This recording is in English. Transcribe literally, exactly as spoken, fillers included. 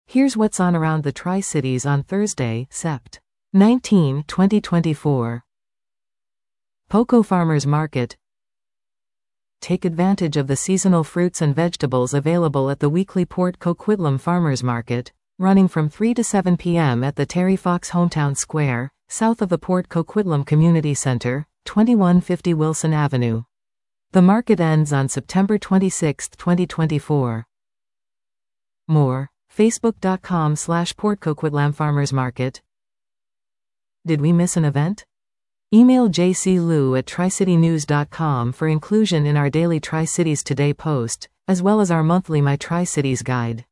Here's what's on around the Tri-Cities on Thursday, September nineteenth, twenty twenty-four. Poco Farmers Market. Take advantage of the seasonal fruits and vegetables available at the weekly Port Coquitlam Farmers Market, running from three to seven p m at the Terry Fox Hometown Square, south of the Port Coquitlam Community Center, twenty-one fifty Wilson Avenue. The market ends on September twenty-sixth, twenty twenty-four. More. Facebook.com slash Port Coquitlam Farmers Market. Did we miss an event? Email j c lou at tri city news dot com for inclusion in our daily Tri-Cities Today post, as well as our monthly My Tri-Cities guide.